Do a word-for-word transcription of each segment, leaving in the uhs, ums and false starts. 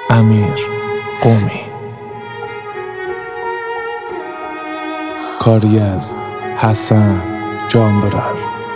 امیر قمی. کاری از حسن جانبرر.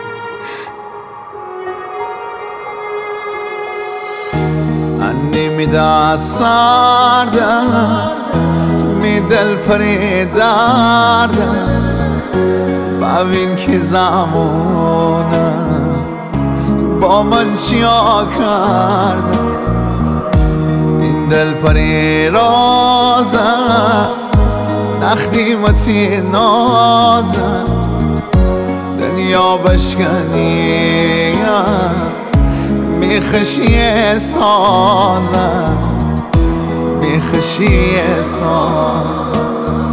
انی میده سردم می دل پری دردم ببین که زمانم با من چیا کردم. این دل پری راز است نخدیمتی نازم دنیا بشکنیم میخشی سازم میخشی سازم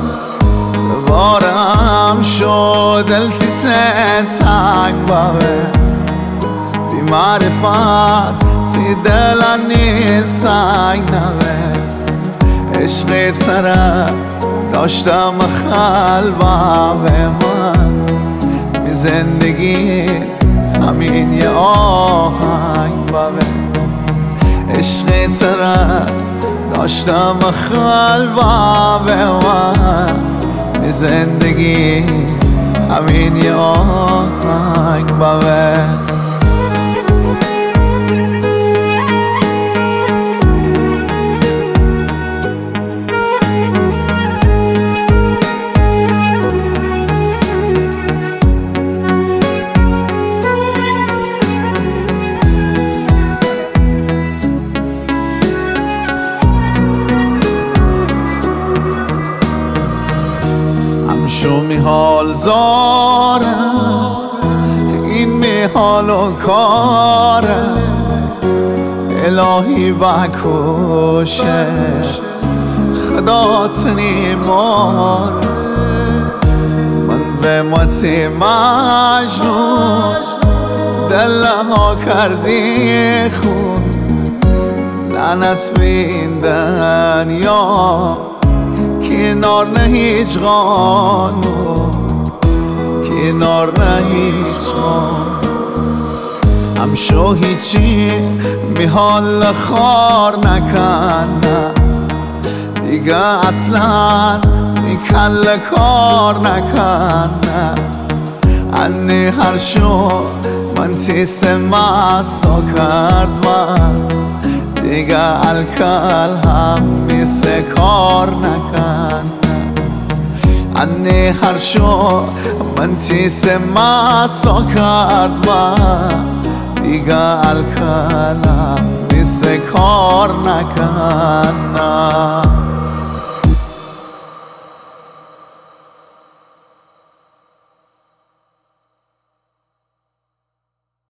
بارم شد دلتی سر تنگ باوه بی معرفت تی دلنی سنگ نوه عشق طرف داشتم خلبم به من بی زندگی همین یه آهنگ باوه عشق طرف داشتم خلبم به من بی زندگی همین یه آهنگ باوه. شو میحال زارم این میحال و کارم الهی بکشه خدا تنیمار من به متی مجنون دلها کردی خون لعنت بیندن یا کنار نه هیچ قانون کنار نه هیچ قانون هم شو هیچی میحال خار نکنه دیگه اصلا میکل کار نکنه انی هر شو من تیس مسا کرد من دیگه الکل هم میسه کار نکنه انی هر شو من تیس مسا کرد من دیگه الکل هم میسه کار نکنه.